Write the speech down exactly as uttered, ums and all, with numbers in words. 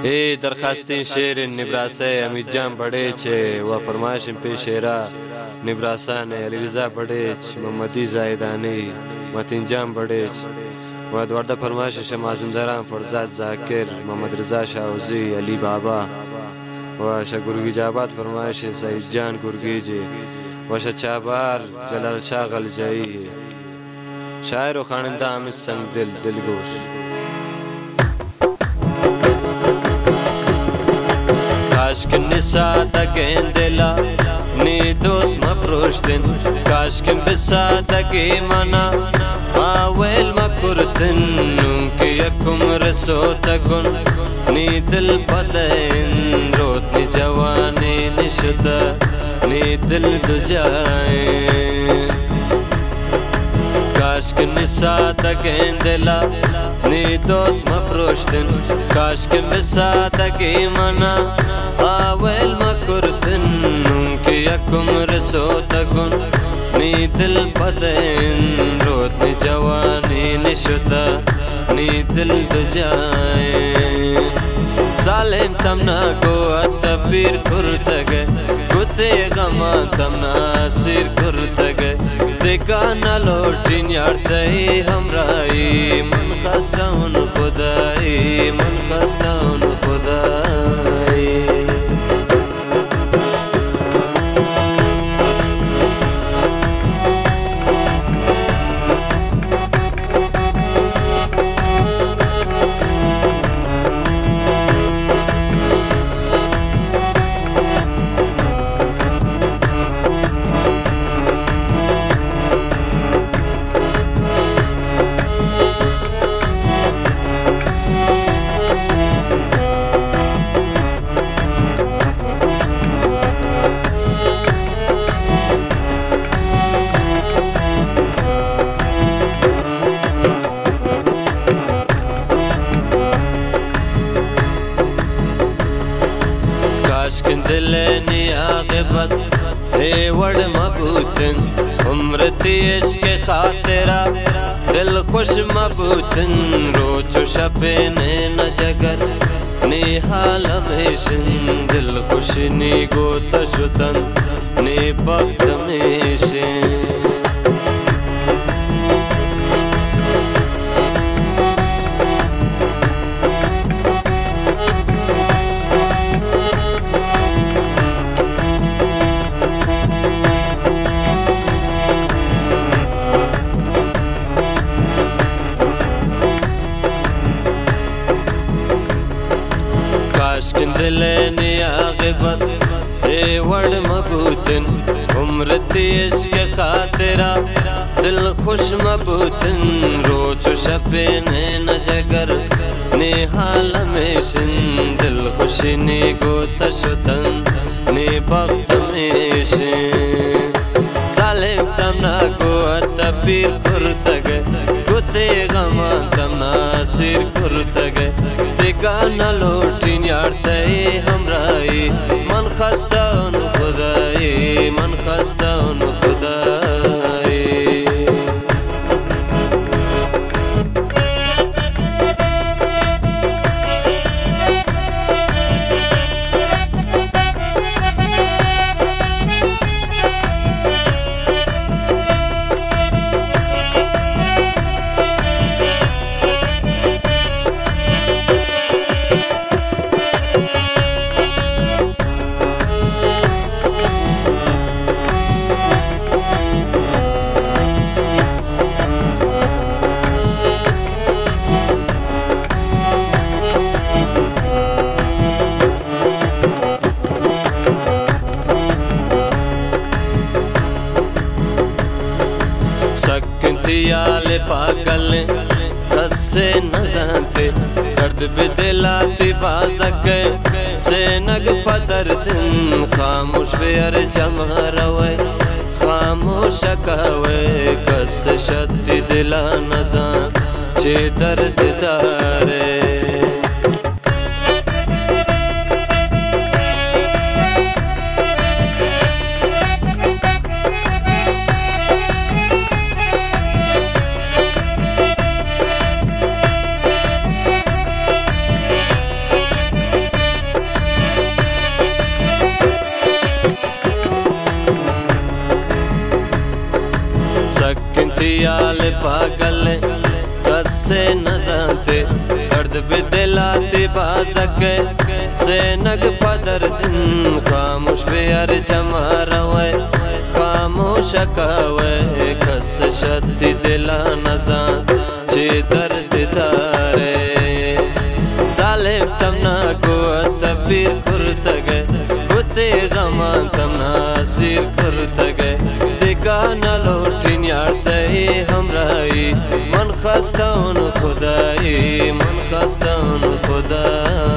ए दरखास्ती शेर निब्रासा अमित जाम बड़े छे व फरमाइश पे शेरा निब्रासा ने अली रजा बड़े मोहम्मदी जायदानी मतीन जाम बड़े व द्वारदा फरमाइश शमाजंदरा फरजाद जाकिर मोहम्मद रजा शाहजी अली बाबा व शगुरगी जाबाद फरमाइश सईद जान गुरगी जी व शचाबार जलाल शाह गलजाई शायर व खानंदा अमित संग दिल दिलगोश काश के निसा तकें दिला नी दोस्त मप्रोश्तिन काश के बिसा तके मना आवेल मकुर्तिन नुंके यकुम रसो तकुन नी दिल पदेन रोत नी जवानी निशुता नी दिल दुजाए काश के निसा तकें दिला नी दोस्त मप्रोश्तिन काश के बिसा तके मना आवेल मकुर्तिन नुंके यकुम रसो तकुन नी दिल पदेन रोत नी जवानी निशुता नी दिल दुजाए सालेम तमना को अतबीर कुर्तगे कुते गमा तमना सिर कुर्तगे देखा न लोटिन यार तई हमराई मन खस्ताउन खुदाई मन खस्ताउन खुदाई दिलनी आगिबत हे वड मबूतन उम्र तीश के खातिरा दिल खुश मबूतन रोज शपे ने न जगर नी हाल मेशन दिल खुश नी गोत शुतन नी बख्त मेशन दिलनी आगिबत हे वड मबूतन उम्र तीश के खातिरा दिल खुश मबूतन रोज शपे ने न जगर नी हाल मेशन दिल खुश नी गोत शुतन नी बख्त मेशन सालेम तमना को अतबीर कुर्तगे कुते गमा तमना सिर कुर्तगे देखा न लोटिन यार तई हमराई मन खस्ताउन खुदाई मन खस्ताउन खुदाई दियाले पागल कसे न जानते दर्द भी दिलाती बाजक से नग पदर दिन खामोश बेर जमा रवे खामोश कवे कस शक्ति दिला न जान चे दर्द दारे पागल कसे न जानते दर्द भी दिलाती बाज़के से नग पदर दिन खामोश भी हर जमा रवे खामोश कावे कस शती दिला न जान चे दर्द तारे सालिम तमना कुत पीर कुर्तगे गुते गमान तमना सिर कुर्तगे दिगा न लोटिन यारते हमराई मन खस्ताउन खुदाई मन खस्ताउन खुदाई